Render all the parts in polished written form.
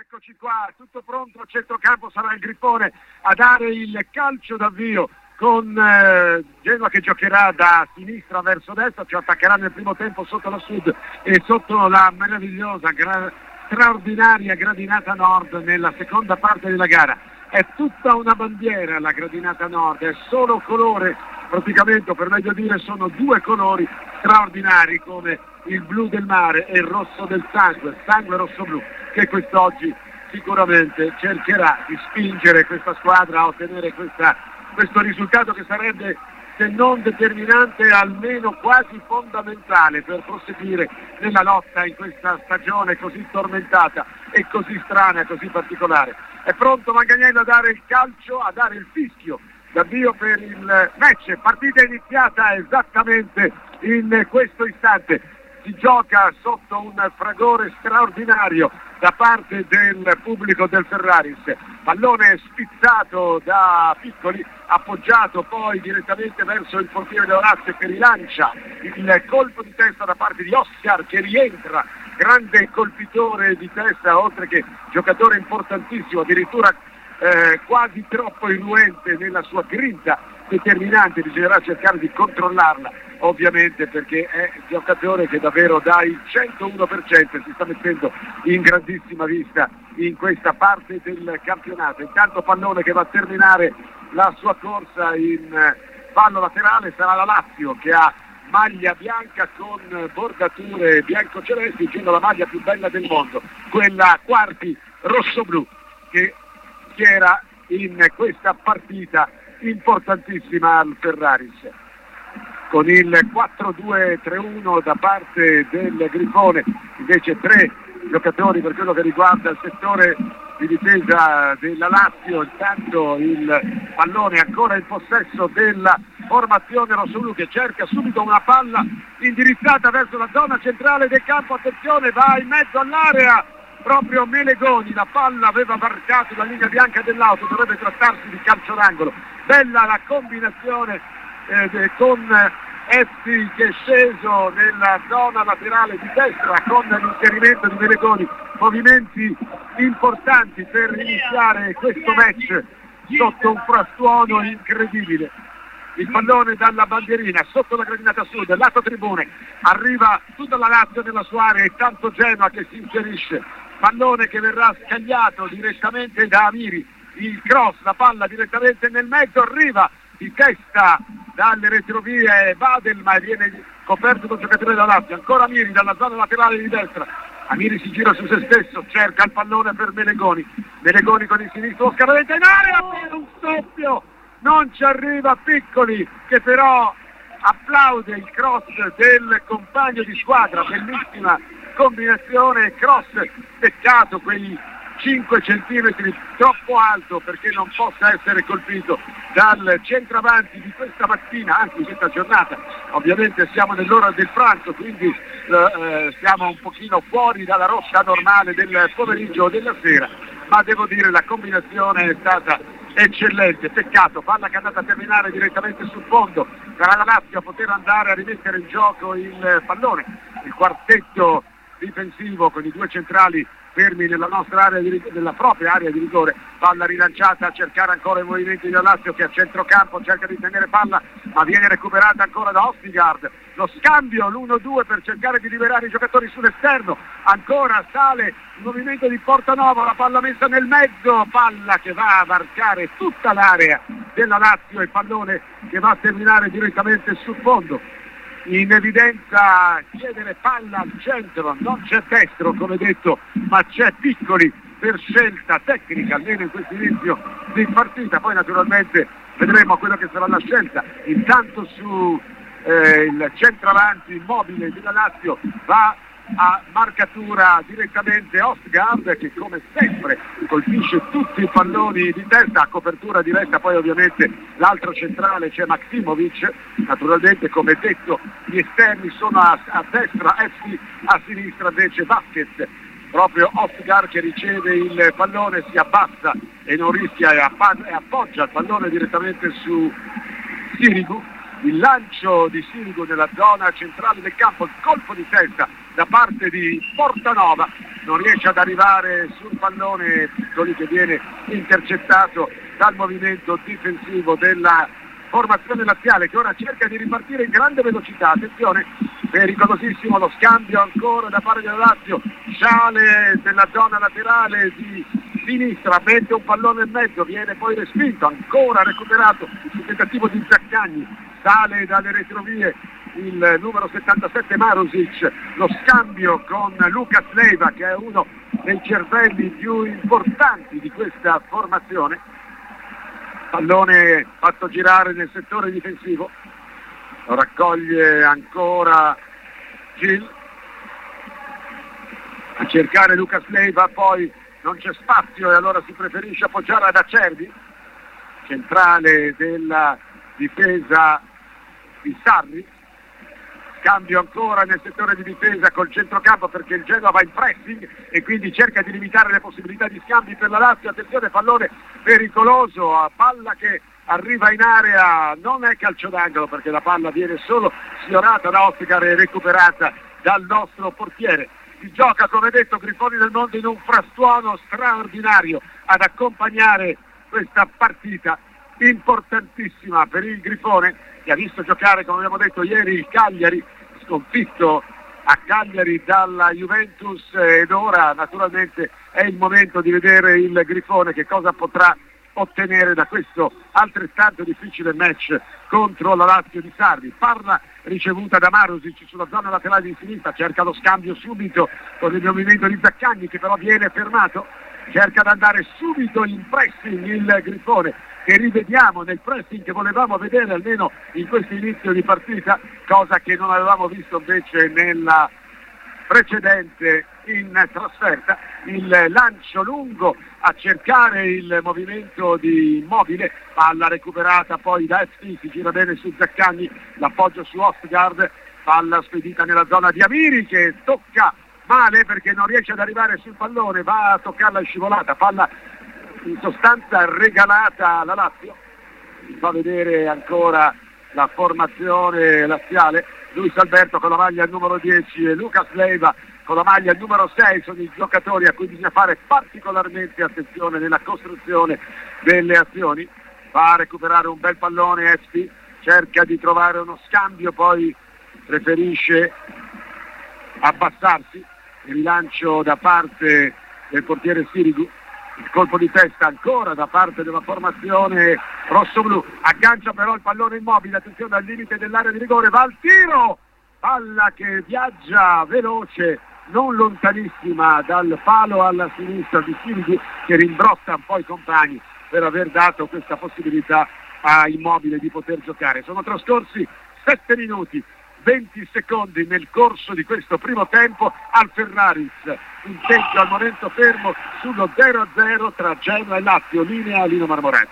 Eccoci qua, tutto pronto, a centrocampo sarà il Grifone a dare il calcio d'avvio con Genoa che giocherà da sinistra verso destra, ci attaccherà nel primo tempo sotto la sud e sotto la meravigliosa, straordinaria gradinata nord nella seconda parte della gara. È tutta una bandiera la gradinata nord, è solo colore, praticamente, o per meglio dire sono due colori straordinari come il blu del mare e il rosso del sangue rosso-blu, che quest'oggi sicuramente cercherà di spingere questa squadra a ottenere questo risultato che sarebbe, se non determinante, almeno quasi fondamentale per proseguire nella lotta in questa stagione così tormentata e così strana e così particolare. È pronto Manganiello a dare il calcio, a dare il fischio d'avvio per il match, partita iniziata esattamente in questo istante. Si gioca sotto un fragore straordinario da parte del pubblico del Ferraris, pallone spizzato da Piccoli, appoggiato poi direttamente verso il portiere Orazio che rilancia il colpo di testa da parte di Oscar che rientra, grande colpitore di testa oltre che giocatore importantissimo, addirittura quasi troppo irruente nella sua grinta determinante, bisognerà cercare di controllarla ovviamente perché è un giocatore che davvero dà il 101%, si sta mettendo in grandissima vista in questa parte del campionato. Intanto pallone che va a terminare la sua corsa in fallo laterale, sarà la Lazio che ha maglia bianca con bordature bianco-celesti, uscendo la maglia più bella del mondo, quella quarti rosso-blu che era in questa partita importantissima al Ferraris. Con il 4-2-3-1 da parte del Grifone, invece tre giocatori per quello che riguarda il settore di difesa della Lazio. Intanto il pallone ancora in possesso della formazione rossoblu che cerca subito una palla indirizzata verso la zona centrale del campo, attenzione, va in mezzo all'area proprio Melegoni, la palla aveva varcato la linea bianca dell'auto, dovrebbe trattarsi di calcio d'angolo. Bella la combinazione con Essi che è sceso nella zona laterale di destra con l'inserimento di Melegoni, movimenti importanti per iniziare questo match sotto un frastuono incredibile. Il pallone dalla bandierina sotto la gradinata sud, lato tribune, arriva tutta la Lazio nella sua area e tanto Genoa che si inserisce, pallone che verrà scagliato direttamente da Amiri, il cross, la palla direttamente nel mezzo, arriva di testa dalle retrovie Badel ma viene coperto dal giocatore della Lazio, ancora Amiri dalla zona laterale di destra, Amiri si gira su se stesso, cerca il pallone per Melegoni con il sinistro, scavalente in area per un doppio, non ci arriva Piccoli che però applaude il cross del compagno di squadra, bellissima combinazione, cross, peccato quei 5 centimetri troppo alto perché non possa essere colpito dal centravanti di questa mattina, anzi questa giornata. Ovviamente siamo nell'ora del pranzo, quindi siamo un pochino fuori dalla rotta normale del pomeriggio o della sera, ma devo dire la combinazione è stata eccellente. Peccato, palla che è andata a terminare direttamente sul fondo, sarà la Lazio a poter andare a rimettere in gioco il pallone, il quartetto difensivo con i due centrali fermi nella nostra area nella propria area di rigore, palla rilanciata a cercare ancora i movimenti della Lazio che a centrocampo cerca di tenere palla ma viene recuperata ancora da Ostigard, lo scambio l'1-2 per cercare di liberare i giocatori sull'esterno, ancora sale il movimento di Portanova, la palla messa nel mezzo, palla che va a varcare tutta l'area della Lazio e pallone che va a terminare direttamente sul fondo. In evidenza chiedere palla al centro, non c'è destro come detto, ma c'è Piccoli per scelta tecnica, almeno in questo inizio di partita, poi naturalmente vedremo quello che sarà la scelta. Intanto su il centravanti immobile della Lazio va a marcatura direttamente Ostgaard che come sempre colpisce tutti i palloni di testa, a copertura diretta poi ovviamente l'altro centrale c'è Maksimovic, naturalmente come detto gli esterni sono a destra, Essi a sinistra invece Vasquez, proprio Ostgaard che riceve il pallone, si abbassa e non rischia e appoggia il pallone direttamente su Sirigu. Il lancio di Sirigu nella zona centrale del campo, il colpo di testa da parte di Portanova, non riesce ad arrivare sul pallone, Piccoli che viene intercettato dal movimento difensivo della formazione laziale, che ora cerca di ripartire in grande velocità. Attenzione, pericolosissimo lo scambio ancora da parte della Lazio, sale nella zona laterale di sinistra, mette un pallone in mezzo, viene poi respinto, ancora recuperato il tentativo di Zaccagni, sale dalle retrovie il numero 77 Marusic, lo scambio con Lucas Leiva, che è uno dei cervelli più importanti di questa formazione. Pallone fatto girare nel settore difensivo, lo raccoglie ancora Gil, a cercare Lucas Leiva, poi non c'è spazio e allora si preferisce appoggiare ad Acerbi, centrale della difesa di Sarri. Cambio ancora nel settore di difesa col centrocampo, perché il Genoa va in pressing e quindi cerca di limitare le possibilità di scambi per la Lazio. Attenzione, pallone pericoloso, a palla che arriva in area, non è calcio d'angolo perché la palla viene solo sfiorata da Oscar e recuperata dal nostro portiere. Si gioca, come detto, Grifoni del Monte in un frastuono straordinario ad accompagnare questa partita importantissima per il Grifone, che ha visto giocare, come abbiamo detto ieri, il Cagliari, sconfitto a Cagliari dalla Juventus, ed ora naturalmente è il momento di vedere il Grifone che cosa potrà ottenere da questo altrettanto difficile match contro la Lazio di Sarri. Palla ricevuta da Marusic sulla zona laterale di sinistra, cerca lo scambio subito con il movimento di Zaccagni, che però viene fermato, cerca di andare subito in pressing il Grifone, che rivediamo nel pressing che volevamo vedere almeno in questo inizio di partita, cosa che non avevamo visto invece nella precedente in trasferta. Il lancio lungo a cercare il movimento di Immobile, palla recuperata poi da FT, si gira bene su Zaccagni, l'appoggio su Ostgaard, palla spedita nella zona di Amiri che tocca male perché non riesce ad arrivare sul pallone, va a toccarla in scivolata, palla in sostanza regalata alla Lazio. Si fa vedere ancora la formazione laziale, Luis Alberto con la maglia numero 10 e Lucas Leiva con la maglia numero 6 sono i giocatori a cui bisogna fare particolarmente attenzione nella costruzione delle azioni. Va a recuperare un bel pallone Espi, cerca di trovare uno scambio, poi preferisce abbassarsi, il rilancio da parte del portiere Sirigu, il colpo di testa ancora da parte della formazione rossoblu, aggancia però il pallone Immobile, attenzione al limite dell'area di rigore, va al tiro, palla che viaggia veloce, non lontanissima dal palo alla sinistra di Sirigu, che rimbrotta un po' i compagni per aver dato questa possibilità a Immobile di poter giocare. Sono trascorsi 7 minuti 20 secondi nel corso di questo primo tempo al Ferraris, punteggio al momento fermo sullo 0-0 tra Genoa e Lazio. Linea Lino Marmorato.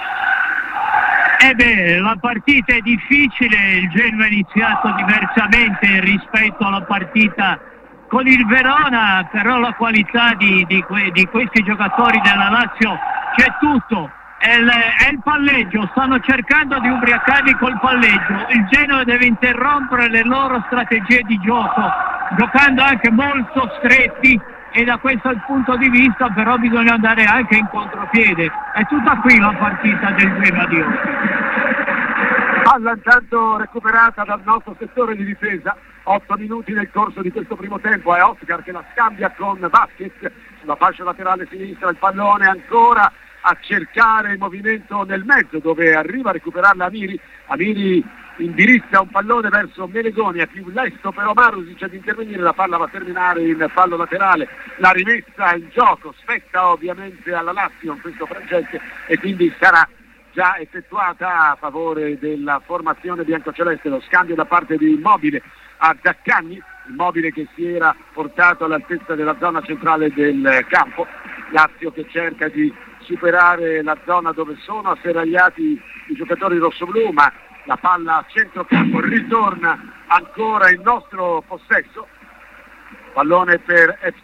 La partita è difficile, il Genoa ha iniziato diversamente rispetto alla partita con il Verona, però la qualità di questi giocatori della Lazio c'è tutto. È il palleggio, stanno cercando di ubriacarli col palleggio, il Genoa deve interrompere le loro strategie di gioco, giocando anche molto stretti, e da questo punto di vista però bisogna andare anche in contropiede. È tutta qui la partita del Genoa di oggi. Palla intanto recuperata dal nostro settore di difesa, 8 minuti nel corso di questo primo tempo, è Oscar che la scambia con Vasquez sulla fascia laterale sinistra, il pallone ancora a cercare il movimento nel mezzo dove arriva a recuperarla Amiri indirizza un pallone verso Melegoni, è più lesto però Marusic ad intervenire, la palla va a terminare in fallo laterale, la rimessa in gioco spetta ovviamente alla Lazio in questo frangente e quindi sarà già effettuata a favore della formazione biancoceleste. Lo scambio da parte di Immobile a Zaccagni, Immobile che si era portato all'altezza della zona centrale del campo, Lazio che cerca di superare la zona dove sono asserragliati i giocatori rossoblù, ma la palla a centrocampo ritorna ancora in nostro possesso, pallone per FT,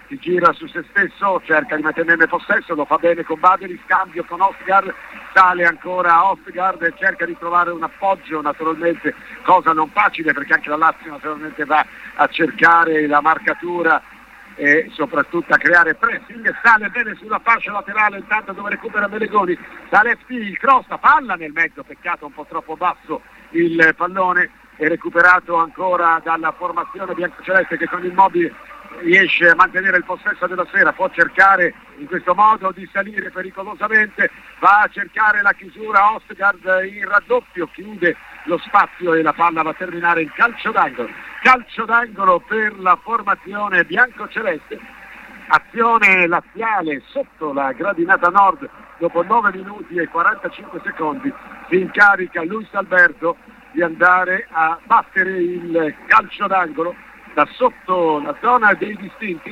si gira su se stesso, cerca di mantenerne possesso, lo fa bene con Badeli, scambio con Osgard, sale ancora Osgard e cerca di trovare un appoggio, naturalmente cosa non facile perché anche la Lazio naturalmente va a cercare la marcatura e soprattutto a creare pressing. Sale bene sulla fascia laterale intanto dove recupera Melegoni, sale FT, il cross, la palla nel mezzo, peccato un po' troppo basso il pallone, è recuperato ancora dalla formazione biancoceleste che con Immobile riesce a mantenere il possesso della sfera, può cercare in questo modo di salire pericolosamente, va a cercare la chiusura Osgard in raddoppio, chiude lo spazio e la palla va a terminare in calcio d'angolo per la formazione biancoceleste. Azione laziale sotto la gradinata nord, dopo 9 minuti e 45 secondi si incarica Luis Alberto di andare a battere il calcio d'angolo da sotto la zona dei distinti,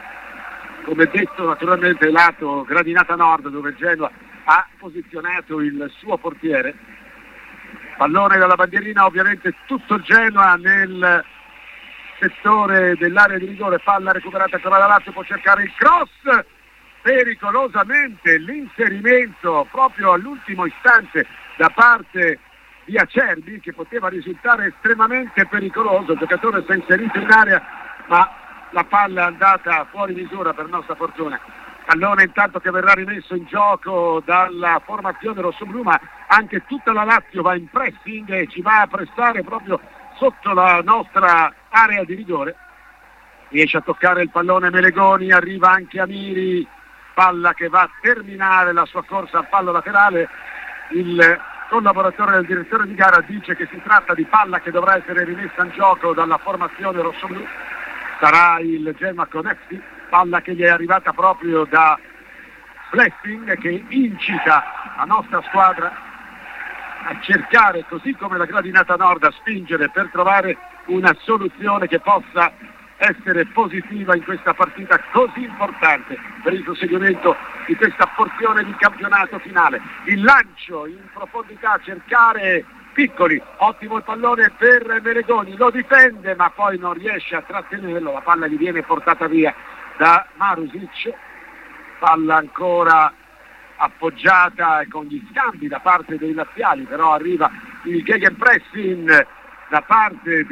come detto naturalmente lato gradinata nord dove il Genoa ha posizionato il suo portiere. Pallone dalla bandierina, ovviamente tutto il Genoa nel settore dell'area di rigore, palla recuperata ancora da Lazio, può cercare il cross, pericolosamente l'inserimento proprio all'ultimo istante da parte di Acerbi che poteva risultare estremamente pericoloso, il giocatore si è inserito in area ma la palla è andata fuori misura per nostra fortuna. Pallone intanto che verrà rimesso in gioco dalla formazione rossoblù, ma anche tutta la Lazio va in pressing e ci va a pressare proprio sotto la nostra area di rigore. Riesce a toccare il pallone Melegoni, arriva anche Amiri, palla che va a terminare la sua corsa al fallo laterale. Il collaboratore del direttore di gara dice che si tratta di palla che dovrà essere rimessa in gioco dalla formazione rossoblù. Sarà il Genoa con Efti, palla che gli è arrivata proprio da Blessing che incita la nostra squadra a cercare, così come la gradinata nord, a spingere per trovare una soluzione che possa essere positiva in questa partita così importante per il proseguimento di questa porzione di campionato finale. Il lancio in profondità, cercare Piccoli, ottimo il pallone per Melegoni, lo difende ma poi non riesce a trattenerlo, la palla gli viene portata via da Marusic, palla ancora appoggiata con gli scambi da parte dei laziali, però arriva il gegenpressing da parte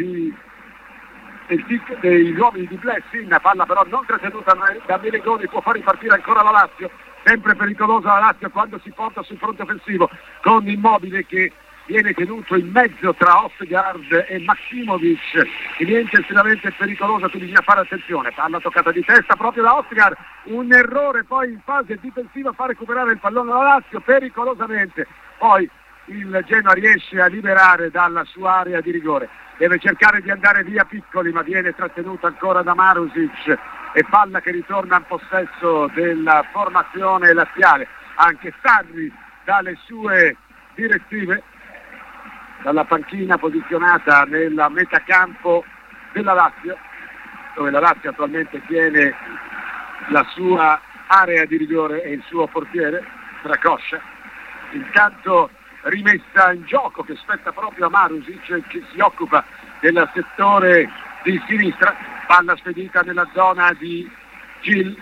degli uomini di Blessing, palla però non trattenuta da Melegoni, può far ripartire ancora la Lazio, sempre pericolosa la Lazio quando si porta sul fronte offensivo con Immobile che viene tenuto in mezzo tra Osgard e Maksimovic, che niente estremamente pericolosa, quindi bisogna fare attenzione. Palla toccata di testa proprio da Osgard, un errore poi in fase difensiva fa recuperare il pallone alla Lazio pericolosamente, poi il Genoa riesce a liberare dalla sua area di rigore, deve cercare di andare via Piccoli ma viene trattenuto ancora da Marusic e palla che ritorna in possesso della formazione laziale. Anche Sarri dalle sue direttive dalla panchina posizionata nella metacampo della Lazio, dove la Lazio attualmente tiene la sua area di rigore e il suo portiere Tracoscia. Intanto rimessa in gioco che spetta proprio a Marusic che si occupa del settore di sinistra, palla spedita nella zona di Gil,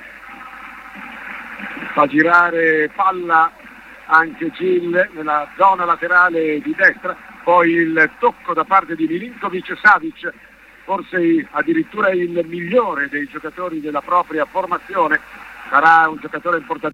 fa girare palla anche Gil nella zona laterale di destra, poi il tocco da parte di Milinkovic-Savic, forse addirittura il migliore dei giocatori della propria formazione, sarà un giocatore importante.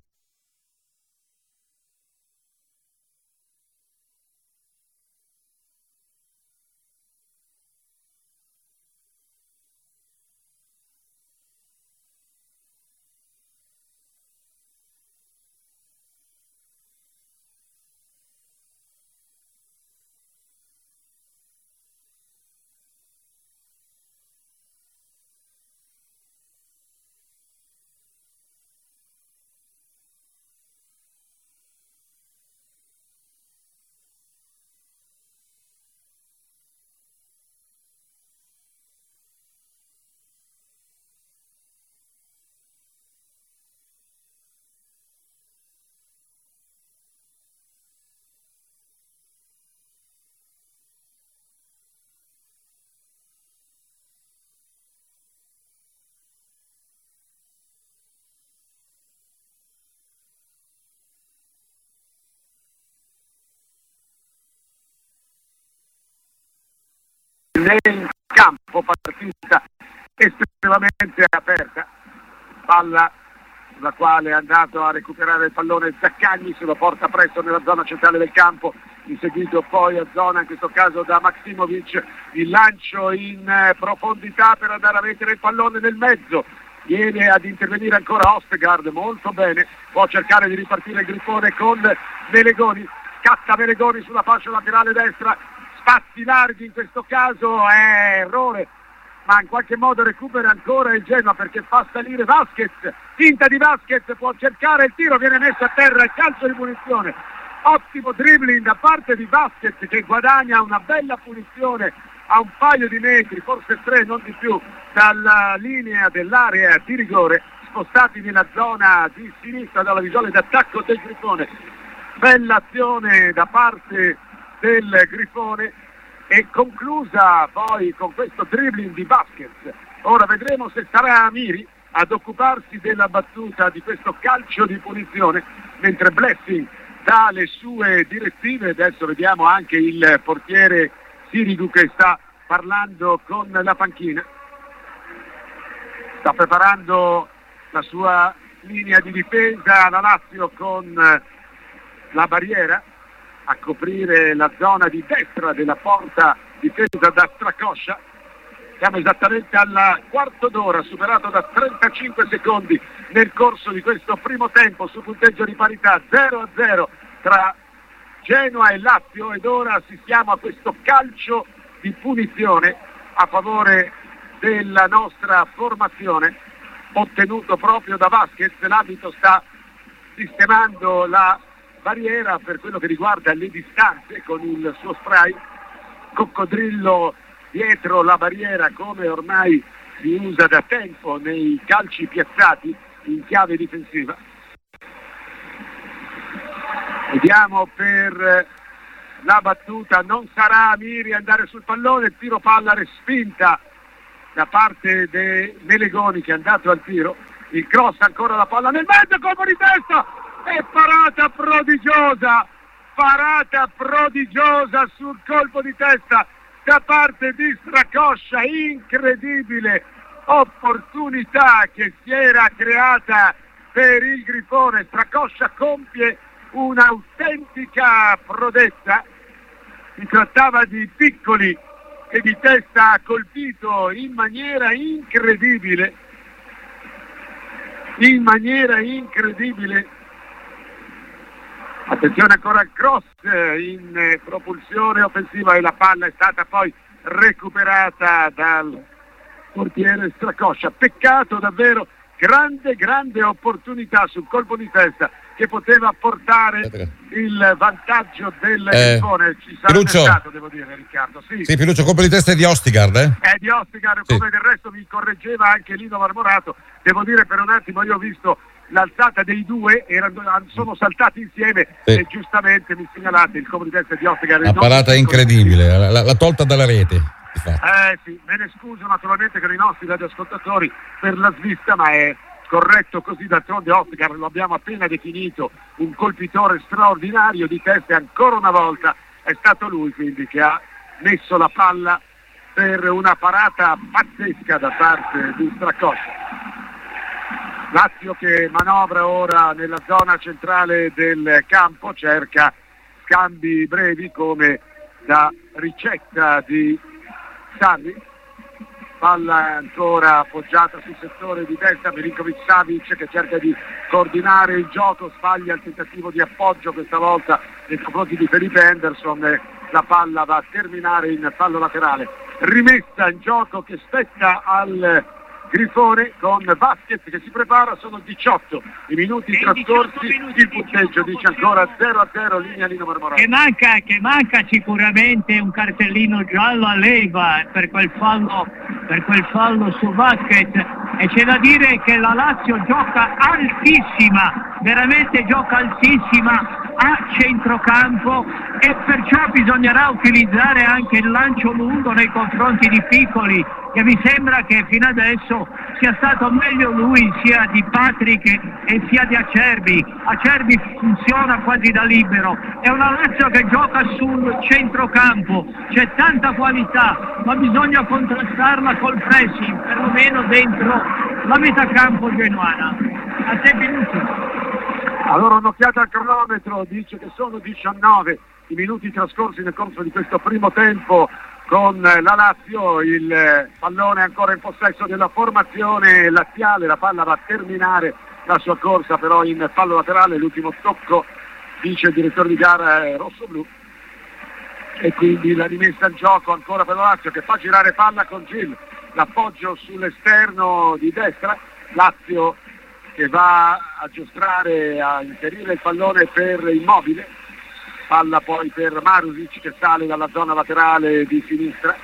nel campo, partita estremamente aperta, palla sulla quale è andato a recuperare il pallone Zaccagni, se lo porta presto nella zona centrale del campo, inseguito poi a zona in questo caso da Maksimovic, il lancio in profondità per andare a mettere il pallone nel mezzo, viene ad intervenire ancora Ostegard, molto bene, può cercare di ripartire il Grifone con Melegoni, scatta Melegoni sulla fascia laterale destra, spazi larghi in questo caso, è errore, ma in qualche modo recupera ancora il Genoa perché fa salire Vasquez, finta di Vasquez, può cercare il tiro, viene messo a terra, il calcio di punizione, ottimo dribbling da parte di Vasquez che guadagna una bella punizione a un paio di metri, forse 3, non di più, dalla linea dell'area di rigore, spostati nella zona di sinistra dalla visione d'attacco del Grifone. Bella azione da parte del Grifone e conclusa poi con questo dribbling di Vasquez. Ora vedremo se sarà Amiri ad occuparsi della battuta di questo calcio di punizione, mentre Blessing dà le sue direttive. Adesso vediamo anche il portiere Sirigu che sta parlando con la panchina, sta preparando la sua linea di difesa, la Lazio con la barriera a coprire la zona di destra della porta difesa da Stracoscia. Siamo esattamente al quarto d'ora, superato da 35 secondi nel corso di questo primo tempo su punteggio di parità 0-0 tra Genoa e Lazio, ed ora assistiamo a questo calcio di punizione a favore della nostra formazione ottenuto proprio da Vasquez. L'arbitro sta sistemando la barriera per quello che riguarda le distanze con il suo spray, coccodrillo dietro la barriera come ormai si usa da tempo nei calci piazzati in chiave difensiva. Vediamo per la battuta, non sarà Amiri a andare sul pallone, il tiro palla respinta da parte dei Melegoni che è andato al tiro, il cross ancora la palla nel mezzo, colpo di testa e parata prodigiosa sul colpo di testa da parte di Stracoscia, incredibile opportunità che si era creata per il Grifone. Stracoscia compie un'autentica prodezza, si trattava di Piccoli che di testa ha colpito in maniera incredibile. Attenzione ancora al cross in propulsione offensiva e la palla è stata poi recuperata dal portiere Stracoscia. Peccato davvero, grande opportunità sul colpo di testa che poteva portare il vantaggio del Grifone. Ci sarà stato, devo dire, Riccardo. Sì, Piluccio, colpo di testa è di Ostigard, È di Ostigard, come del resto mi correggeva anche Lino Marmorato. Devo dire, per un attimo io ho visto l'alzata dei due, sono saltati insieme e giustamente mi segnalate il colpo di testa di Ostigard. La parata è incredibile, l'ha tolta dalla rete. Sì, me ne scuso naturalmente con i nostri radioascoltatori per la svista, ma è corretto così. D'altronde Ostigard lo abbiamo appena definito un colpitore straordinario di testa e ancora una volta è stato lui quindi che ha messo la palla per una parata pazzesca da parte di Stracoscia. Lazio che manovra ora nella zona centrale del campo, cerca scambi brevi come da ricetta di Sarri, palla ancora appoggiata sul settore di destra, Milinkovic-Savic che cerca di coordinare il gioco, sbaglia il tentativo di appoggio questa volta nei confronti di Felipe Henderson, la palla va a terminare in fallo laterale, rimessa in gioco che spetta al Grifone con Vasquez che si prepara. Sono 18 i minuti trascorsi, il punteggio dice ancora 0-0, linea Lino Marmorato. Che manca sicuramente un cartellino giallo a leva per quel fallo su Vasquez, e c'è da dire che la Lazio gioca altissima, veramente gioca altissima a centrocampo, e perciò bisognerà utilizzare anche il lancio lungo nei confronti di Piccoli, che mi sembra che fino adesso sia stato meglio lui sia di Patrick e sia di Acerbi. Acerbi funziona quasi da libero, è una Lazio che gioca sul centrocampo, c'è tanta qualità, ma bisogna contrastarla col pressing, perlomeno dentro la metà campo genuana. A te Pinucci. Allora un'occhiata al cronometro, dice che sono 19 i minuti trascorsi nel corso di questo primo tempo con la Lazio, il pallone ancora in possesso della formazione laziale, la palla va a terminare la sua corsa però in fallo laterale, l'ultimo tocco dice il direttore di gara è rosso-blu e quindi la rimessa in gioco ancora per la Lazio che fa girare palla con Gil, l'appoggio sull'esterno di destra, Lazio che va a giostrare, a inserire il pallone per Immobile, palla poi per Marusic che sale dalla zona laterale di sinistra,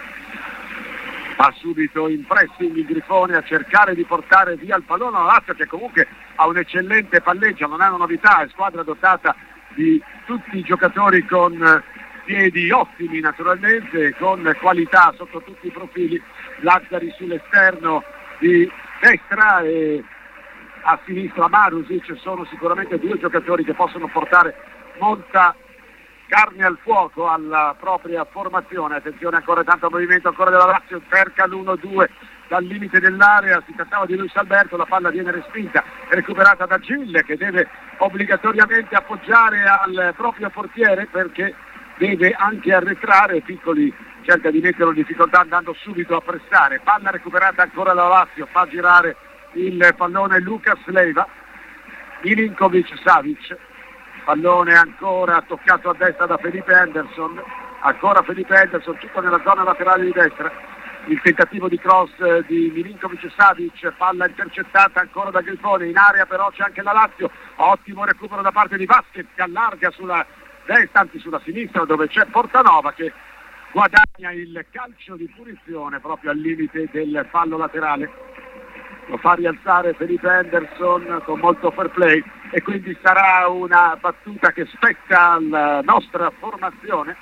va subito in pressing il Grifone a cercare di portare via il pallone alla Lazio che comunque ha un eccellente palleggio, non è una novità, è squadra dotata di tutti i giocatori con piedi ottimi naturalmente, con qualità sotto tutti i profili. Lazzari sull'esterno di destra e a sinistra Marusic sono sicuramente due giocatori che possono portare molta carne al fuoco alla propria formazione. Attenzione, ancora tanto movimento ancora della Lazio, cerca l'1-2 dal limite dell'area, si trattava di Luis Alberto, la palla viene respinta, recuperata da Gil che deve obbligatoriamente appoggiare al proprio portiere perché deve anche arretrare, Piccoli cerca di metterlo in difficoltà andando subito a pressare, palla recuperata ancora dalla Lazio, fa girare il pallone Lucas Leiva, Milinkovic-Savic, pallone ancora toccato a destra da Felipe Anderson, ancora Felipe Anderson, tutto nella zona laterale di destra, il tentativo di cross di Milinkovic-Savic, palla intercettata ancora da Grifone, in area però c'è anche la Lazio, ottimo recupero da parte di Vasquez che allarga sulla destra, anzi sulla sinistra dove c'è Portanova che guadagna il calcio di punizione proprio al limite del fallo laterale. Lo fa rialzare Felipe Anderson con molto fair play e quindi sarà una battuta che spetta alla nostra formazione.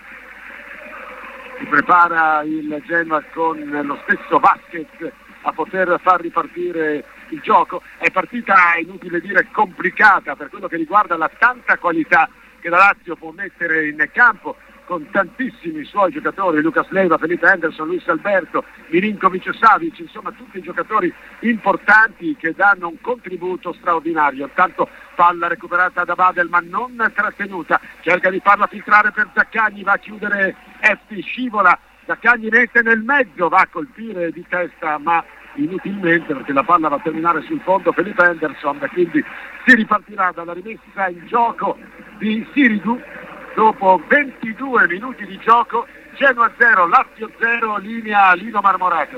Si prepara il Genoa con lo stesso Vasquez a poter far ripartire il gioco. È partita, inutile dire, complicata per quello che riguarda la tanta qualità che la Lazio può mettere in campo con tantissimi suoi giocatori, Lucas Leiva, Felipe Anderson, Luis Alberto, Milinkovic-Savic, insomma tutti i giocatori importanti che danno un contributo straordinario. Intanto palla recuperata da Badel ma non trattenuta, cerca di farla filtrare per Zaccagni, va a chiudere Efti, scivola, Zaccagni mette nel mezzo, va a colpire di testa ma inutilmente perché la palla va a terminare sul fondo Felipe Anderson, quindi si ripartirà dalla rimessa in gioco di Sirigu. Dopo 22 minuti di gioco, Genoa 0, Lazio 0, linea Lino Marmorato.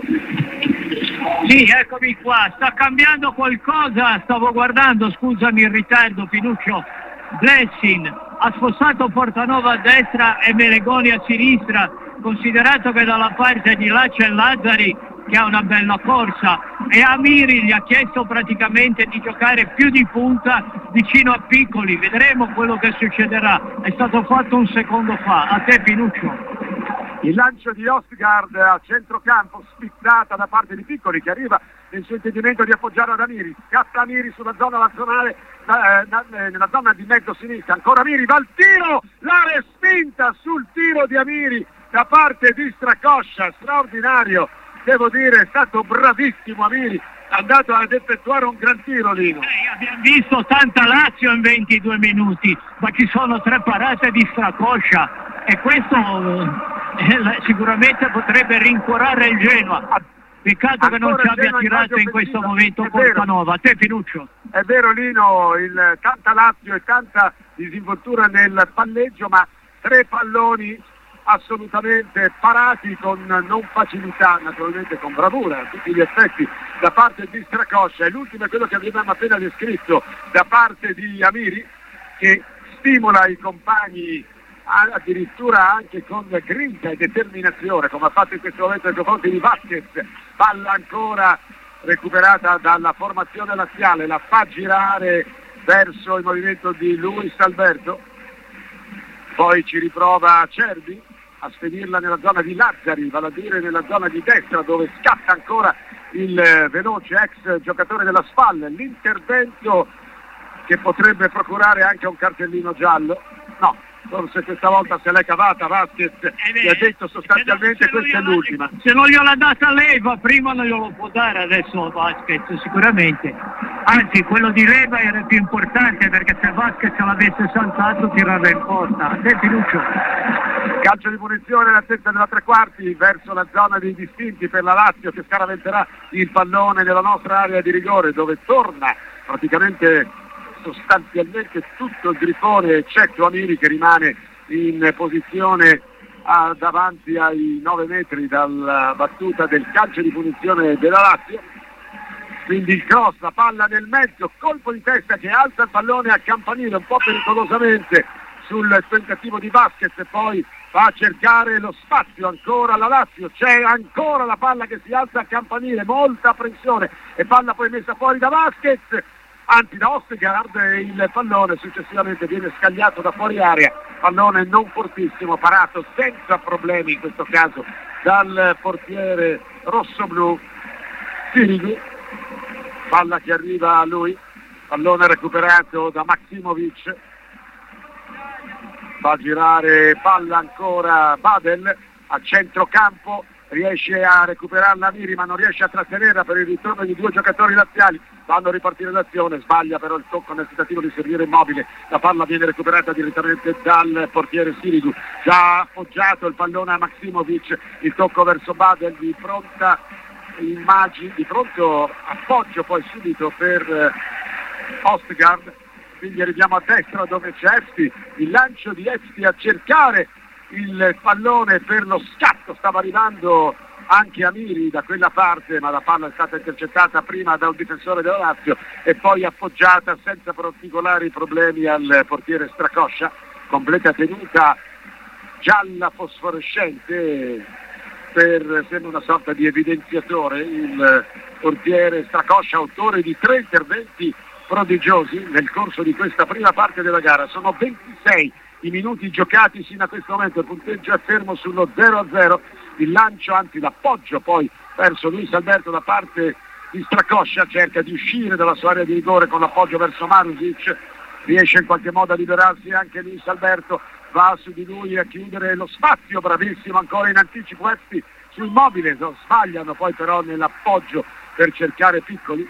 Sì, eccomi qua, sta cambiando qualcosa, stavo guardando, scusami il ritardo Pinuccio. Blessing ha spostato Portanova a destra e Melegoni a sinistra, considerato che dalla parte di là c'è Lazzari che ha una bella corsa e Amiri gli ha chiesto praticamente di giocare più di punta vicino a Piccoli, vedremo quello che succederà, è stato fatto un secondo fa. A te Pinuccio. Il lancio di Østigård a centrocampo, spizzata da parte di Piccoli che arriva nel suo intendimento di appoggiare ad Amiri, scatta Amiri sulla zona nazionale, nella zona di mezzo sinistra, ancora Amiri, va al tiro, la respinta sul tiro di Amiri da parte di Stracoscia, straordinario. Devo dire, è stato bravissimo Amiri, è andato ad effettuare un gran tiro Lino. Abbiamo visto tanta Lazio in 22 minuti, ma ci sono 3 parate di Stracoscia e questo sicuramente potrebbe rincuorare il Genoa. Peccato che non ci abbia tirato in questo momento Portanova. A te Pinuccio. È vero Lino, tanta Lazio e tanta disinvoltura nel palleggio, ma 3 palloni assolutamente parati con non facilità, naturalmente con bravura a tutti gli effetti da parte di Stracoscia, e l'ultimo è quello che abbiamo appena descritto da parte di Amiri che stimola i compagni addirittura anche con grinta e determinazione come ha fatto in questo momento nei confronti di Vasquez. Palla ancora recuperata dalla formazione laziale, la fa girare verso il movimento di Luis Alberto, poi ci riprova Cervi, a spedirla nella zona di Lazzari, vale a dire nella zona di destra, dove scatta ancora il veloce ex giocatore della SPAL. L'intervento che potrebbe procurare anche un cartellino giallo, no, forse questa volta se l'è cavata Vasquez, gli ha detto sostanzialmente questa è l'ultima. Se non gliel'ha data Leva, prima non glielo può dare adesso Vasquez sicuramente, anzi quello di Leva era più importante, perché se Vasquez l'avesse saltato tirava in porta. Calcio di punizione all'altezza della tre quarti verso la zona dei distinti per la Lazio, che scaraventerà il pallone nella nostra area di rigore, dove torna praticamente sostanzialmente tutto il Grifone, eccetto Amiri, che rimane in posizione davanti ai 9 metri dalla battuta del calcio di punizione della Lazio. Quindi il cross, la palla nel mezzo, colpo di testa che alza il pallone a campanile un po' pericolosamente sul tentativo di Vasquez, e poi va a cercare lo spazio ancora la Lazio. C'è ancora la palla che si alza a campanile, molta pressione, e palla poi messa fuori da Vasquez, anzi da Ostegard, e il pallone successivamente viene scagliato da fuori area. Pallone non fortissimo, parato senza problemi in questo caso dal portiere rossoblu Sirigu. Palla che arriva a lui, pallone recuperato da Maksimovic, fa girare palla ancora Badel a centrocampo, riesce a recuperarla Amiri ma non riesce a trattenerla per il ritorno di due giocatori laziali. Vanno a ripartire l'azione, sbaglia però il tocco nel tentativo di servire Immobile, la palla viene recuperata direttamente dal portiere Sirigu, già appoggiato il pallone a Maksimovic, il tocco verso Badel, di pronto appoggio poi subito per Ostegard. Quindi arriviamo a destra dove c'è Efti, il lancio di Efti a cercare il pallone per lo scatto, stava arrivando anche Amiri da quella parte, ma la palla è stata intercettata prima da un difensore della Lazio e poi appoggiata senza particolari problemi al portiere Stracoscia. Completa tenuta gialla fosforescente, sembra una sorta di evidenziatore il portiere Stracoscia, autore di 3 interventi prodigiosi nel corso di questa prima parte della gara. Sono 26 i minuti giocati sino a questo momento, il punteggio è fermo sullo 0-0, il lancio, anzi l'appoggio poi verso Luis Alberto da parte di Stracoscia, cerca di uscire dalla sua area di rigore con l'appoggio verso Marusic, riesce in qualche modo a liberarsi anche Luis Alberto, va su di lui a chiudere lo spazio, bravissimo ancora in anticipo Efti su Immobile, sbagliano poi però nell'appoggio per cercare Piccoli.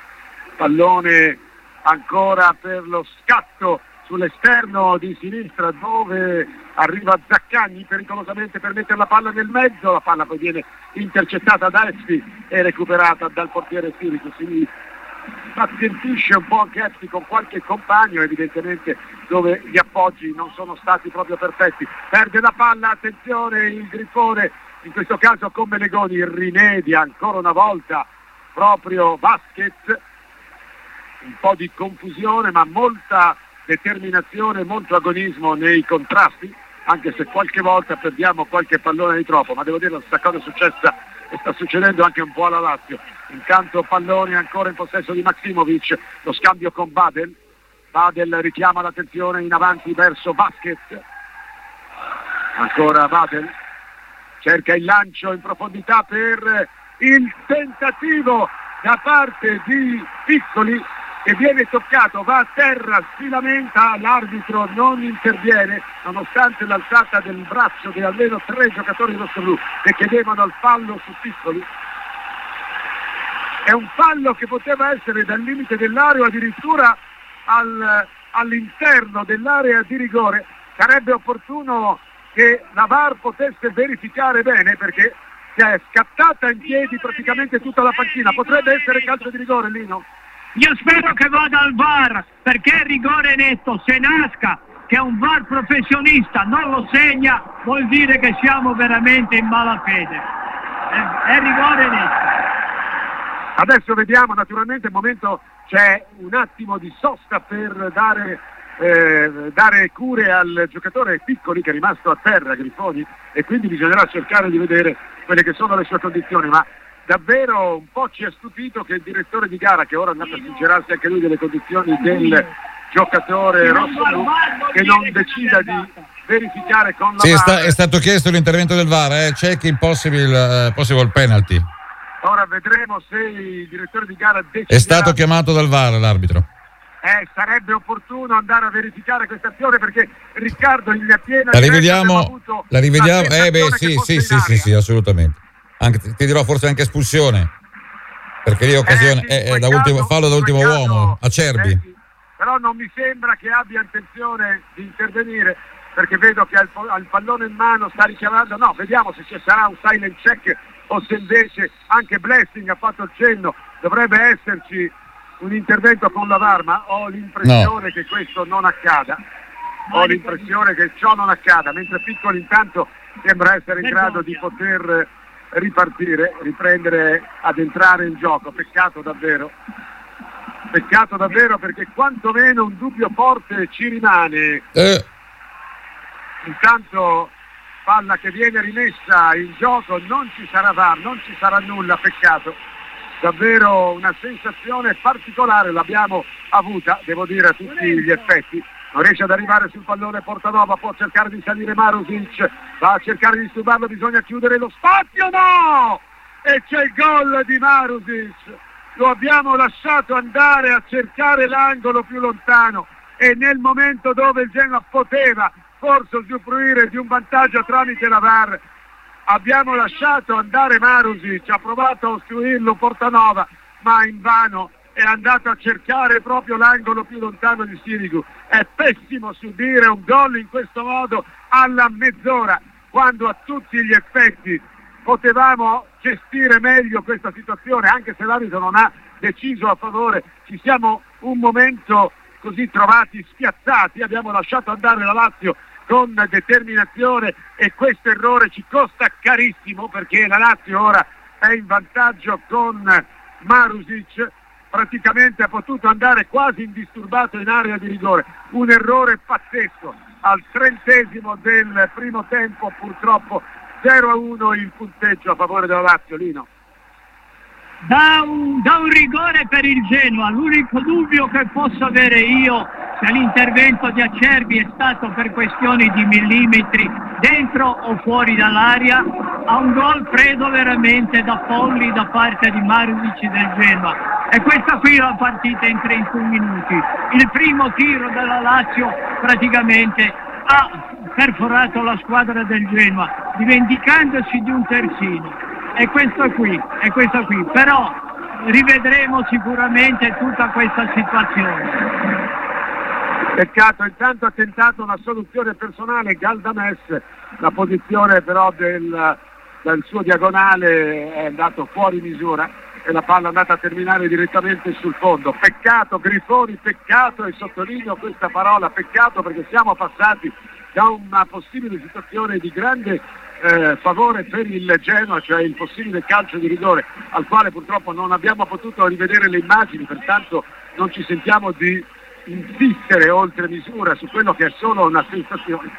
Pallone ancora per lo scatto sull'esterno di sinistra dove arriva Zaccagni pericolosamente per mettere la palla nel mezzo, la palla poi viene intercettata da Efti e recuperata dal portiere Sirigu. Si pazientisce un po' anche Efti con qualche compagno, evidentemente dove gli appoggi non sono stati proprio perfetti. Perde la palla, attenzione il Grifone, in questo caso con Melegoni rimedia ancora una volta proprio Vasquez. Un po' di confusione ma molta determinazione, molto agonismo nei contrasti, anche se qualche volta perdiamo qualche pallone di troppo, ma devo dire che questa cosa è successa e sta succedendo anche un po' alla Lazio. Intanto pallone ancora in possesso di Maksimovic, lo scambio con Badel richiama l'attenzione in avanti verso Vasquez, ancora Badel cerca il lancio in profondità per il tentativo da parte di Piccoli, che viene toccato, va a terra, si lamenta, l'arbitro non interviene nonostante l'alzata del braccio di almeno 3 giocatori rossoblu che chiedevano il fallo su Piccoli. È un fallo che poteva essere dal limite dell'area o addirittura all'interno dell'area di rigore. Sarebbe opportuno che la VAR potesse verificare bene, perché si è scattata in piedi praticamente tutta la panchina. Potrebbe essere calcio di rigore, Lino? Io spero che vada al VAR, perché è rigore netto. Se Nasca, che è un VAR professionista, non lo segna, vuol dire che siamo veramente in malafede. È rigore netto. Adesso vediamo, naturalmente al momento c'è un attimo di sosta per dare cure al giocatore Piccoli, che è rimasto a terra, Grifoni, e quindi bisognerà cercare di vedere quelle che sono le sue condizioni, ma davvero un po' ci ha stupito che il direttore di gara, che ora è andato a sincerarsi anche lui delle condizioni del giocatore rossoblu, che non decida di verificare con la Sì, VAR. è stato chiesto l'intervento del VAR, checking possible penalty. Ora vedremo se il direttore di gara deciderà. È stato chiamato dal VAR l'arbitro. Sarebbe opportuno andare a verificare questa azione, perché Riccardo in piena La diretta abbiamo rivediamo. avuto La rivediamo. la sensazione che fosse in aria. Sì, assolutamente. Ti dirò forse anche espulsione. Perché lì occasione è da ultimo fallo da ultimo uomo, Acerbi. Sì. Però non mi sembra che abbia intenzione di intervenire, perché vedo che ha il pallone in mano, sta richiamando. No, vediamo se ci sarà un silent check o se invece anche Blessing ha fatto il cenno. Dovrebbe esserci un intervento con la VAR, ma ho l'impressione che questo non accada. Ho l'impressione che ciò non accada, mentre Piccoli intanto sembra essere in grado di poter ripartire, riprendere ad entrare in gioco. Peccato davvero, perché quantomeno un dubbio forte ci rimane. Intanto palla che viene rimessa in gioco, non ci sarà VAR, non ci sarà nulla. Peccato, davvero una sensazione particolare l'abbiamo avuta, devo dire, a tutti gli effetti. Non riesce ad arrivare sul pallone Portanova, può cercare di salire Marusic, va a cercare di disturbarlo, bisogna chiudere lo spazio, no! E c'è il gol di Marusic, lo abbiamo lasciato andare a cercare l'angolo più lontano, e nel momento dove il Genoa poteva forse usufruire di un vantaggio tramite la VAR, abbiamo lasciato andare Marusic, ha provato a ostruirlo Portanova, ma invano. È andato a cercare proprio l'angolo più lontano di Sirigu. È pessimo subire un gol in questo modo alla mezz'ora, quando a tutti gli effetti potevamo gestire meglio questa situazione, anche se l'arbitro non ha deciso a favore. Ci siamo un momento così trovati spiazzati, abbiamo lasciato andare la Lazio con determinazione, e questo errore ci costa carissimo, perché la Lazio ora è in vantaggio con Marusic. Praticamente ha potuto andare quasi indisturbato in area di rigore. Un errore pazzesco al 30° del primo tempo. Purtroppo 0-1 il punteggio a favore della Lazio. Lino, da un rigore per il Genoa. L'unico dubbio che posso avere io, se l'intervento di Acerbi è stato per questioni di millimetri dentro o fuori dall'area, a un gol credo veramente da folli da parte di Marusic del Genoa. E questa qui è la partita in 31 minuti. Il primo tiro della Lazio praticamente ha perforato la squadra del Genoa, dimenticandosi di un terzino. E questo qui. Però rivedremo sicuramente tutta questa situazione. Peccato, intanto ha tentato una soluzione personale Galdames, la posizione però del suo diagonale è andato fuori misura e la palla è andata a terminare direttamente sul fondo. Peccato Grifoni, peccato, e sottolineo questa parola, peccato, perché siamo passati da una possibile situazione di grande favore per il Genoa, cioè il possibile calcio di rigore, al quale purtroppo non abbiamo potuto rivedere le immagini, pertanto non ci sentiamo di insistere oltre misura su quello che è solo una sensazione.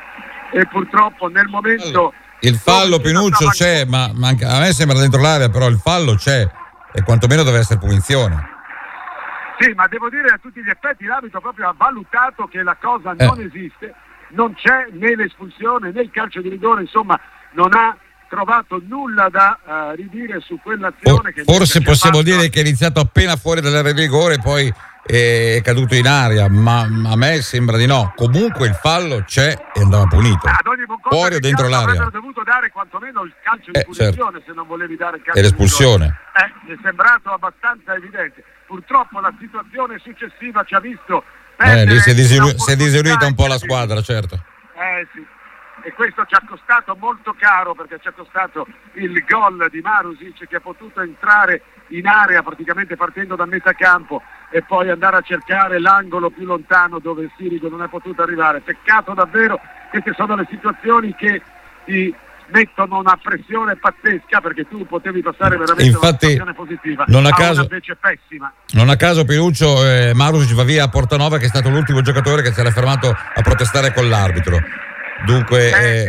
E purtroppo nel momento il fallo, Pinuccio, c'è, ma a me sembra dentro l'area, però il fallo c'è e quantomeno deve essere punizione. Sì, ma devo dire a tutti gli effetti l'arbitro proprio ha valutato che la cosa non esiste, non c'è né l'espulsione né il calcio di rigore, insomma non ha trovato nulla da ridire su quell'azione. Forse possiamo dire che è iniziato appena fuori dall'area di rigore, poi è caduto in aria, ma a me sembra di no. Comunque il fallo c'è e andava punito. Fuori o dentro l'area. Avrebbero dovuto dare quantomeno il calcio di punizione, certo. Se non volevi dare il calcio e l'espulsione. Mi è sembrato abbastanza evidente. Purtroppo la situazione successiva ci ha visto lì si è disilluita un po' la squadra, certo. Sì. E questo ci ha costato molto caro, perché ci ha costato il gol di Marusic, che ha potuto entrare in area praticamente partendo da metà campo e poi andare a cercare l'angolo più lontano dove Sirigu non è potuto arrivare. Peccato davvero, queste sono le situazioni che ti mettono una pressione pazzesca, perché tu potevi passare veramente una situazione positiva, non a caso, invece pessima. Non a caso, Pinuccio, Marusic va via a Portanova, che è stato l'ultimo giocatore che si era fermato a protestare con l'arbitro. Dunque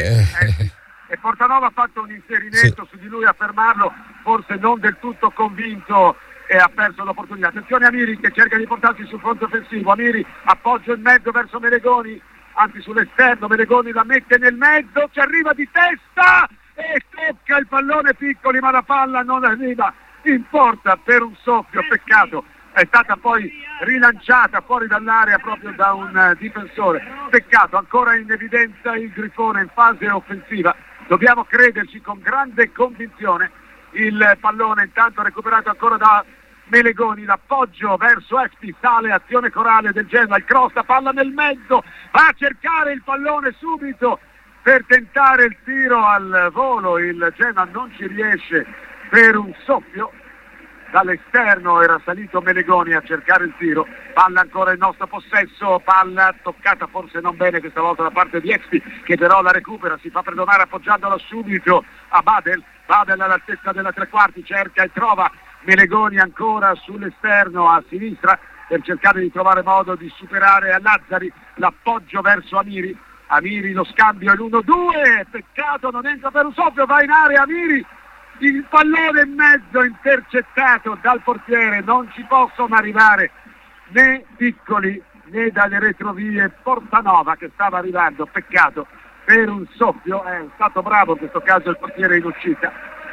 e Portanova ha fatto un inserimento su di lui a fermarlo, forse non del tutto convinto, e ha perso l'opportunità. Attenzione Amiri che cerca di portarsi sul fronte offensivo. Amiri, appoggio in mezzo verso Melegoni, anzi sull'esterno, Melegoni la mette nel mezzo, ci arriva di testa e tocca il pallone Piccoli, ma la palla non arriva in porta per un soffio, peccato. È stata poi rilanciata fuori dall'area proprio da un difensore, peccato. Ancora in evidenza il Grifone in fase offensiva, dobbiamo crederci con grande convinzione. Il pallone intanto recuperato ancora da Melegoni, l'appoggio verso Efti, sale azione corale del Genoa, il cross, la palla nel mezzo, va a cercare il pallone subito per tentare il tiro al volo, il Genoa non ci riesce per un soffio. Dall'esterno era salito Melegoni a cercare il tiro, palla ancora in nostro possesso, palla toccata forse non bene questa volta da parte di Efti, che però la recupera, si fa perdonare appoggiandola subito a Badel all'altezza della tre quarti, cerca e trova Melegoni ancora sull'esterno a sinistra per cercare di trovare modo di superare a Lazzari, l'appoggio verso Amiri, lo scambio è l'1-2, peccato non entra per un soffio, va in area Amiri, il pallone in mezzo intercettato dal portiere, non ci possono arrivare né Piccoli né dalle retrovie Portanova che stava arrivando, peccato per un soffio, è stato bravo in questo caso il portiere in uscita,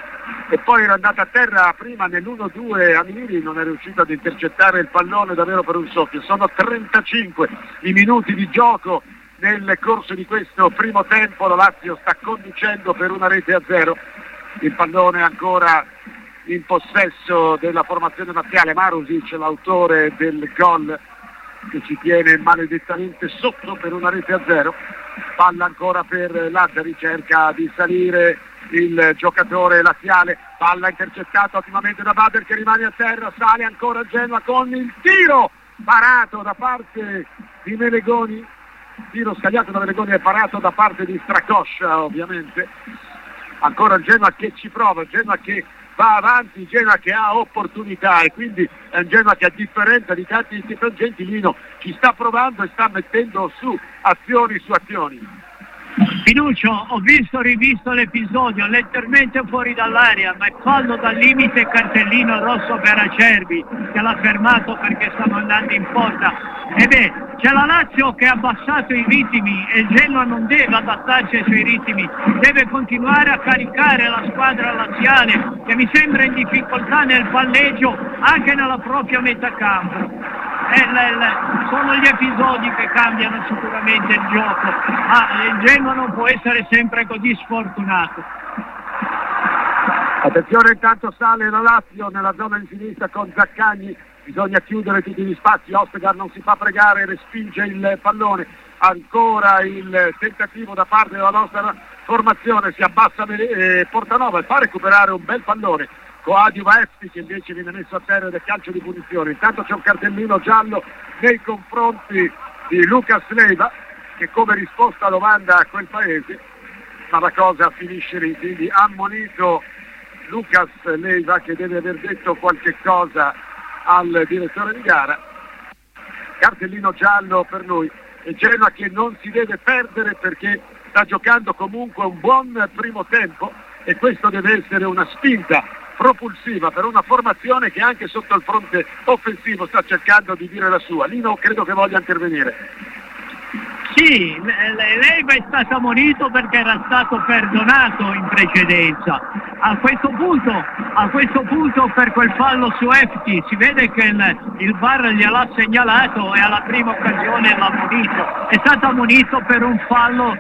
e poi era andato a terra prima nell'1-2 Amiri, non è riuscito ad intercettare il pallone davvero per un soffio. Sono 35 i minuti di gioco nel corso di questo primo tempo, la Lazio sta conducendo per 1-0, il pallone ancora in possesso della formazione laziale, Marusic l'autore del gol che ci tiene maledettamente sotto per 1-0, palla ancora per Lazzari, cerca di salire il giocatore laziale, palla intercettata ottimamente da Bader che rimane a terra, sale ancora Genoa con il tiro parato da parte di Melegoni, tiro scagliato da Melegoni e parato da parte di Stracoscia ovviamente. Ancora il Genoa che ci prova, il Genoa che va avanti, il Genoa che ha opportunità, e quindi è un Genoa che a differenza di tanti frangenti Lino ci sta provando e sta mettendo su azioni su azioni. Pinuccio, ho rivisto l'episodio, leggermente fuori dall'area, ma è fallo dal limite, cartellino rosso per Acerbi che l'ha fermato perché stanno andando in porta. C'è la Lazio che ha abbassato i ritmi e il Genoa non deve adattarsi ai suoi ritmi, deve continuare a caricare la squadra laziale che mi sembra in difficoltà nel palleggio anche nella propria metà campo. Sono gli episodi che cambiano sicuramente il gioco, ma il Genoa non può essere sempre così sfortunato. Attenzione, intanto sale la Lazio nella zona di sinistra con Zaccagni, bisogna chiudere tutti gli spazi, Ostergaard non si fa pregare, respinge il pallone, ancora il tentativo da parte della nostra formazione, si abbassa Portanova e fa recuperare un bel pallone. Coadiuva Efti che invece viene messo a terra del calcio di punizione. Intanto c'è un cartellino giallo nei confronti di Lucas Leiva che come risposta lo manda a quel paese, ma la cosa finisce lì, quindi ammonito Lucas Leiva che deve aver detto qualche cosa al direttore di gara. Cartellino giallo per lui, e Genoa che non si deve perdere perché sta giocando comunque un buon primo tempo e questo deve essere una spinta propulsiva per una formazione che anche sotto il fronte offensivo sta cercando di dire la sua. Lino credo che voglia intervenire. Sì, Leiva è stato ammonito perché era stato perdonato in precedenza. A questo punto per quel fallo su Efti si vede che il VAR gliel'ha segnalato e alla prima occasione l'ha ammonito. È stato ammonito per un fallo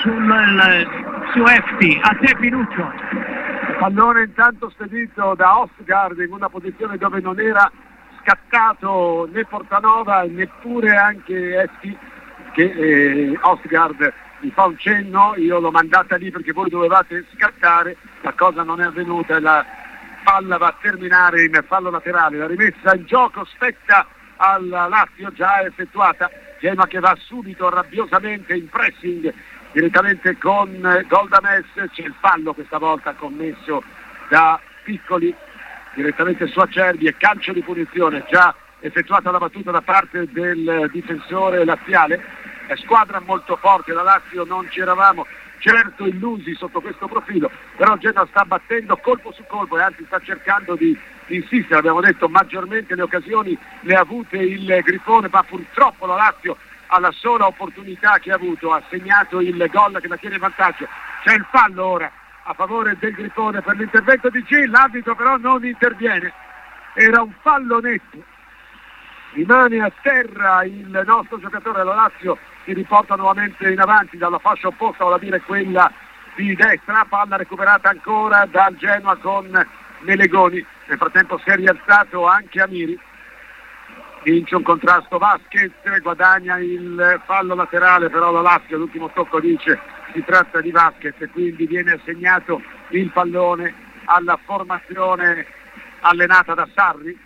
su Efti. A te Pinuccio. Pallone intanto spedito da Ostergaard in una posizione dove non era scattato né Portanova neppure anche Efti, che Ostergaard mi fa un cenno, io l'ho mandata lì perché voi dovevate scattare, la cosa non è avvenuta e la palla va a terminare in fallo laterale. La rimessa in gioco spetta alla Lazio già effettuata, Genoa che va subito rabbiosamente in pressing direttamente con Goldames, c'è il fallo questa volta commesso da Piccoli direttamente su Acerbi e calcio di punizione già effettuata la battuta da parte del difensore laziale. È squadra molto forte la Lazio, non ci eravamo certo illusi sotto questo profilo, però Genoa sta battendo colpo su colpo e anzi sta cercando di insistere, abbiamo detto maggiormente le occasioni le ha avute il Grifone, ma purtroppo la Lazio alla sola opportunità che ha avuto, ha segnato il gol che la tiene in vantaggio. C'è il fallo ora a favore del Grifone per l'intervento di Gil, l'arbitro però non interviene, era un fallo netto, rimane a terra il nostro giocatore. La Lazio si riporta nuovamente in avanti dalla fascia opposta, vale a dire quella di destra, palla recuperata ancora dal Genoa con Melegoni. Nel frattempo si è rialzato anche Amiri, vince un contrasto Vasquez, guadagna il fallo laterale, però la Lazio, l'ultimo tocco dice si tratta di Vasquez e quindi viene assegnato il pallone alla formazione allenata da Sarri.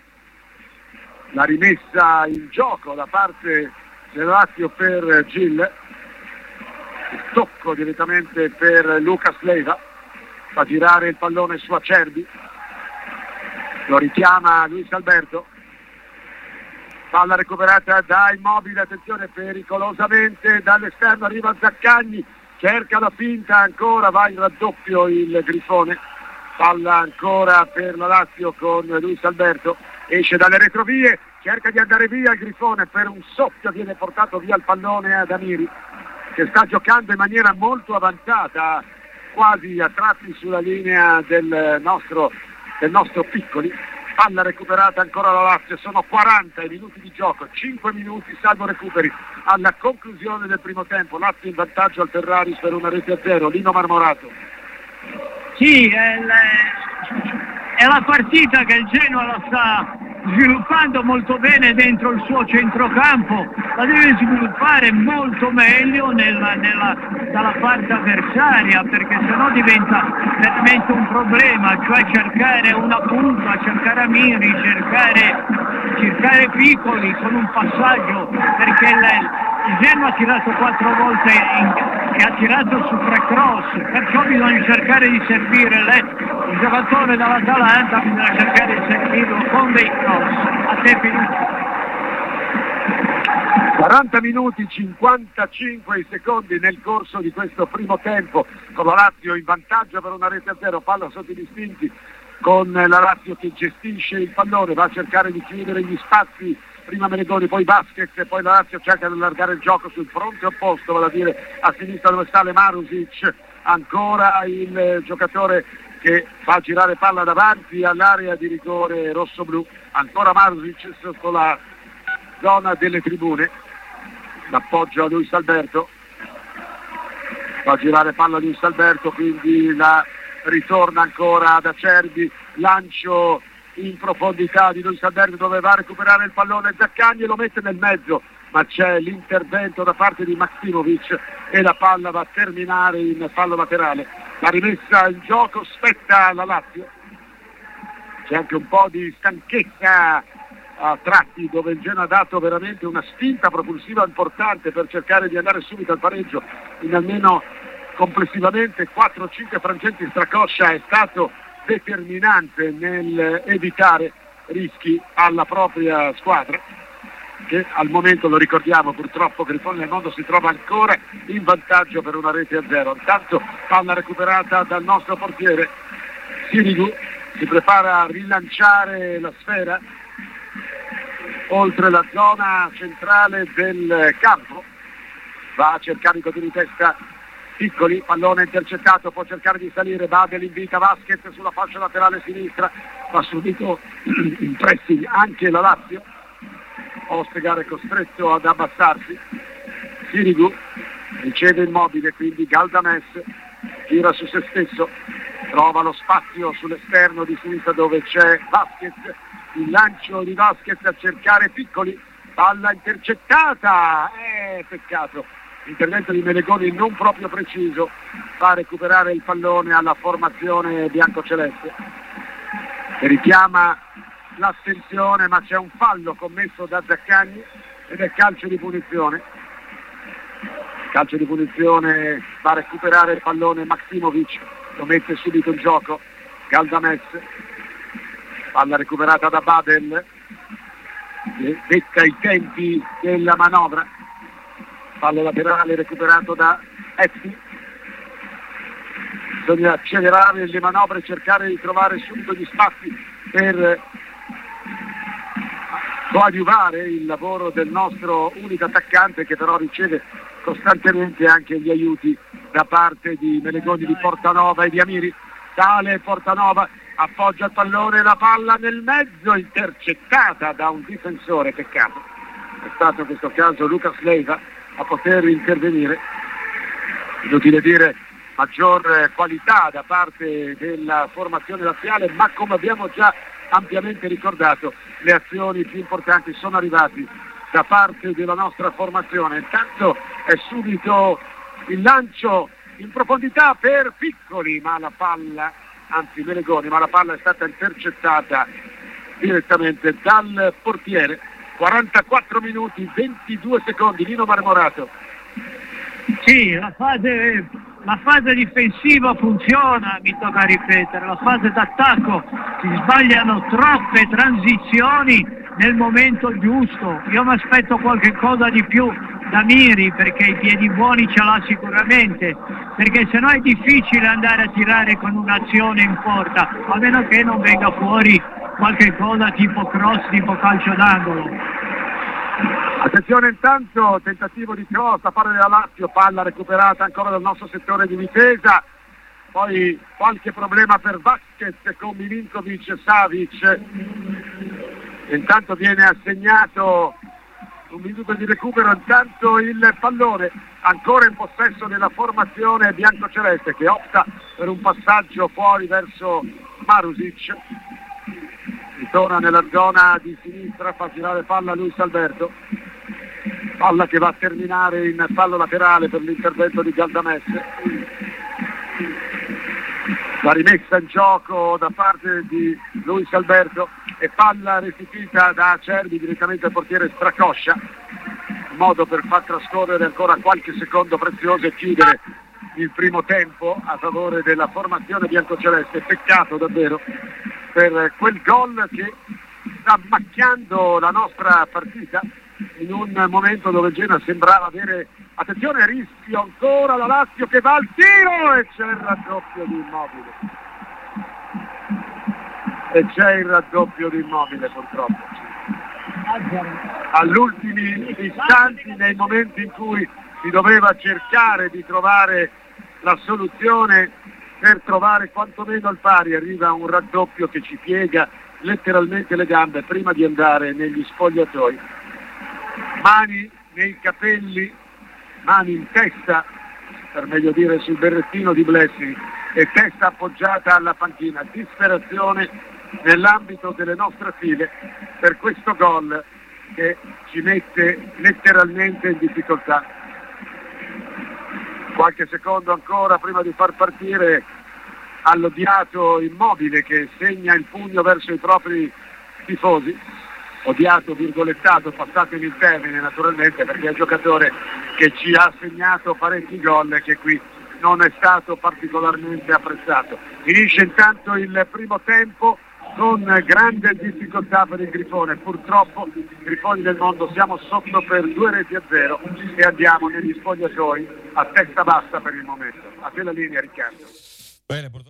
La rimessa in gioco da parte della Lazio per Gil, il tocco direttamente per Lucas Leiva, fa girare il pallone su Acerbi, lo richiama Luis Alberto, palla recuperata da Immobile, attenzione pericolosamente dall'esterno, arriva Zaccagni, cerca la finta ancora, va in raddoppio il Grifone, palla ancora per la Lazio con Luis Alberto, esce dalle retrovie, cerca di andare via il Grifone, per un soffio viene portato via il pallone ad Amiri, che sta giocando in maniera molto avanzata, quasi a tratti sulla linea del nostro Piccoli. Palla recuperata ancora la Lazio, sono 40 i minuti di gioco, 5 minuti salvo recuperi alla conclusione del primo tempo. Lazio in vantaggio al Ferraris per 1-0, Lino Marmorato. Sì, è la partita che il Genoa la sta sviluppando molto bene dentro il suo centrocampo, la deve sviluppare molto meglio dalla parte avversaria, perché sennò diventa veramente un problema, cioè cercare una punta, cercare Amiri, cercare Piccoli con un passaggio, perché il Genoa ha tirato 4 volte e ha tirato su 3 cross, perciò bisogna cercare di servire il giocatore dall'Atalanta, bisogna cercare di servirlo con dei cross. A te Pinucci. 40 minuti 55 secondi nel corso di questo primo tempo, con la Lazio in vantaggio per 1-0, palla sotto i distinti, con la Lazio che gestisce il pallone, va a cercare di chiudere gli spazi, prima Melegoni, poi Vasquez, e poi la Lazio cerca di allargare il gioco sul fronte opposto, vale a dire a sinistra dove sta Marusic, ancora il giocatore che fa girare palla davanti all'area di rigore rosso-blu, ancora Marusic sotto la zona delle tribune, l'appoggio a Luis Alberto, fa girare palla Luis Alberto, quindi la ritorna ancora ad Acerbi, lancio in profondità di Luis Alberto dove va a recuperare il pallone Zaccagni e lo mette nel mezzo, ma c'è l'intervento da parte di Maksimovic e la palla va a terminare in fallo laterale. La rimessa in gioco spetta alla Lazio, c'è anche un po' di stanchezza a tratti, dove il Genoa ha dato veramente una spinta propulsiva importante per cercare di andare subito al pareggio in almeno complessivamente 4-5 frangenti. Stracoscia è stato determinante nel evitare rischi alla propria squadra, che al momento, lo ricordiamo, purtroppo Grifone del Mondo si trova ancora in vantaggio per 1-0. Intanto palla recuperata dal nostro portiere Sirigu, si prepara a rilanciare la sfera oltre la zona centrale del campo, va a cercare i colpi di testa Piccoli, pallone intercettato, può cercare di salire, Badel invita Vasquez sulla fascia laterale sinistra, va subito in pressing anche la Lazio, Ostegar è costretto ad abbassarsi, Sirigu riceve Immobile, quindi Galdames gira su se stesso, trova lo spazio sull'esterno di sinistra dove c'è Vasquez, il lancio di Vasquez a cercare Piccoli, palla intercettata, peccato, intervento di Melegoni non proprio preciso, fa recuperare il pallone alla formazione biancoceleste, richiama l'attenzione, ma c'è un fallo commesso da Zaccagni ed è calcio di punizione. Calcio di punizione, va a recuperare il pallone Maksimovic, lo mette subito in gioco Galdames, palla recuperata da Badel, detta i tempi della manovra, fallo laterale recuperato da Ezzi, bisogna accelerare le manovre e cercare di trovare subito gli spazi per coadiuvare il lavoro del nostro unico attaccante, che però riceve costantemente anche gli aiuti da parte di Melegoni, di Portanova e di Amiri. Sale Portanova, appoggia il pallone, la palla nel mezzo, intercettata da un difensore, peccato. È stato in questo caso Lucas Leiva a poter intervenire. Inutile dire maggior qualità da parte della formazione laziale, ma come abbiamo già ampiamente ricordato, le azioni più importanti sono arrivate da parte della nostra formazione. Intanto è subito il lancio in profondità per Piccoli, ma la palla, anzi Melegoni, ma la palla è stata intercettata direttamente dal portiere. 44 minuti, 22 secondi, Lino Marmorato. Sì, la fase difensiva funziona, mi tocca ripetere, la fase d'attacco si sbagliano troppe transizioni nel momento giusto. Io mi aspetto qualche cosa di più da Miri, perché i piedi buoni ce l'ha sicuramente, perché sennò è difficile andare a tirare con un'azione in porta, a meno che non venga fuori qualche cosa tipo cross, tipo calcio d'angolo. Attenzione intanto, tentativo di cross da parte della Lazio, palla recuperata ancora dal nostro settore di difesa, poi qualche problema per Vasquez con Milinkovic e Savic. Intanto viene assegnato un minuto di recupero, intanto il pallone ancora in possesso della formazione biancoceleste, che opta per un passaggio fuori verso Marusic. Ritorna nella zona di sinistra, fa girare palla Luis Alberto, palla che va a terminare in fallo laterale per l'intervento di Galdamesse. La rimessa in gioco da parte di Luis Alberto e palla restituita da Acerbi direttamente al portiere Stracoscia, in modo per far trascorrere ancora qualche secondo prezioso e chiudere il primo tempo a favore della formazione biancoceleste. Peccato davvero per quel gol che sta macchiando la nostra partita in un momento dove Genoa sembrava avere, attenzione, rischio ancora la Lazio che va al tiro e c'è il raddoppio di Immobile. E c'è il raddoppio di Immobile purtroppo. All'ultimi istanti, nei momenti in cui si doveva cercare di trovare la soluzione per trovare quantomeno il pari, arriva un raddoppio che ci piega letteralmente le gambe prima di andare negli spogliatoi. Mani nei capelli, mani in testa, per meglio dire sul berrettino di Blessing, e testa appoggiata alla panchina. Disperazione nell'ambito delle nostre file per questo gol che ci mette letteralmente in difficoltà. Qualche secondo ancora prima di far partire all'odiato Immobile, che segna il pugno verso i propri tifosi. Odiato, virgolettato, passatemi il termine naturalmente, perché è un giocatore che ci ha segnato parecchi gol e che qui non è stato particolarmente apprezzato. Finisce intanto il primo tempo con grande difficoltà per il Grifone. Purtroppo Grifoni del Mondo siamo sotto per 2-0 e andiamo negli spogliatoi a testa bassa per il momento. A te la linea, Riccardo. Bene,